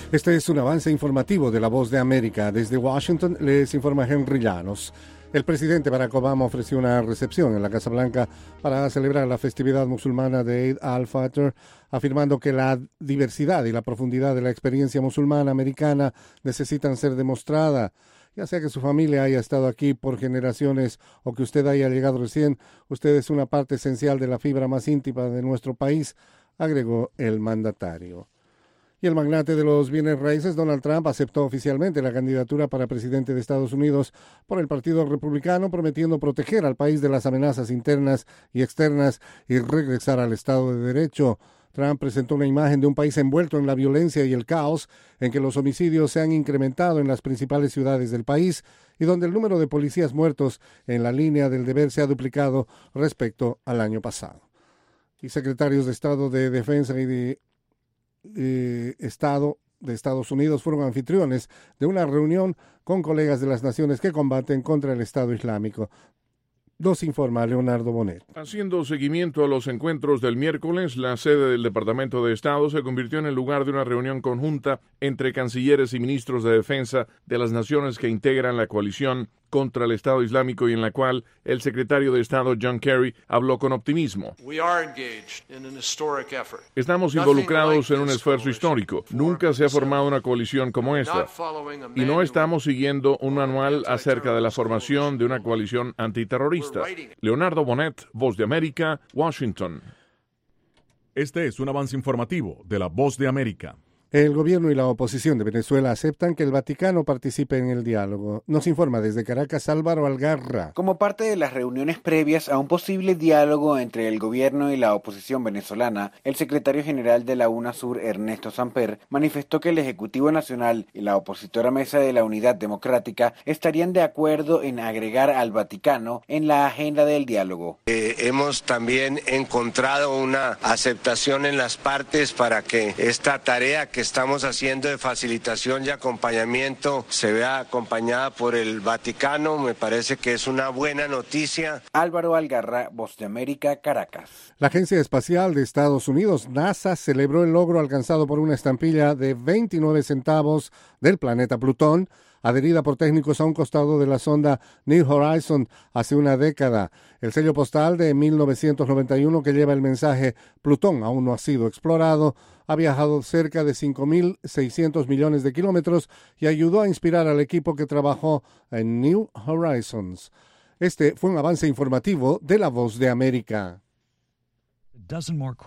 Este es un avance informativo de La Voz de América. Desde Washington les informa Henry Llanos. El presidente Barack Obama ofreció una recepción en la Casa Blanca para celebrar la festividad musulmana de Eid al-Fitr, afirmando que la diversidad y la profundidad de la experiencia musulmana americana necesitan ser demostrada. Ya sea que su familia haya estado aquí por generaciones o que usted haya llegado recién, usted es una parte esencial de la fibra más íntima de nuestro país, agregó el mandatario. Y el magnate de los bienes raíces, Donald Trump, aceptó oficialmente la candidatura para presidente de Estados Unidos por el Partido Republicano, prometiendo proteger al país de las amenazas internas y externas y regresar al Estado de Derecho. Trump presentó una imagen de un país envuelto en la violencia y el caos, en que los homicidios se han incrementado en las principales ciudades del país y donde el número de policías muertos en la línea del deber se ha duplicado respecto al año pasado. Y secretarios de Estado de Defensa y de Estado de Estados Unidos fueron anfitriones de una reunión con colegas de las naciones que combaten contra el Estado Islámico. Nos informa Leonardo Bonet. Haciendo seguimiento a los encuentros del miércoles, la sede del Departamento de Estado se convirtió en el lugar de una reunión conjunta entre cancilleres y ministros de defensa de las naciones que integran la coalición contra el Estado Islámico y en la cual el secretario de Estado John Kerry habló con optimismo. Estamos involucrados en un esfuerzo histórico. Nunca se ha formado una coalición como esta. Y no estamos siguiendo un manual acerca de la formación de una coalición antiterrorista. Leonardo Bonet, Voz de América, Washington. Este es un avance informativo de La Voz de América. El gobierno y la oposición de Venezuela aceptan que el Vaticano participe en el diálogo. Nos informa desde Caracas Álvaro Algarra. Como parte de las reuniones previas a un posible diálogo entre el gobierno y la oposición venezolana, el secretario general de la UNASUR, Ernesto Samper, manifestó que el Ejecutivo Nacional y la opositora Mesa de la Unidad Democrática estarían de acuerdo en agregar al Vaticano en la agenda del diálogo. Hemos también encontrado una aceptación en las partes para que esta tarea que estamos haciendo de facilitación y acompañamiento se vea acompañada por el Vaticano. Me parece que es una buena noticia. Álvaro Algarra, Voz de América, Caracas. La Agencia Espacial de Estados Unidos, NASA, celebró el logro alcanzado por una estampilla de 29 centavos del planeta Plutón, adherida por técnicos a un costado de la sonda New Horizon hace una década. El sello postal de 1991 que lleva el mensaje «Plutón aún no ha sido explorado» ha viajado cerca de 5.600 millones de kilómetros y ayudó a inspirar al equipo que trabajó en New Horizons. Este fue un avance informativo de La Voz de América.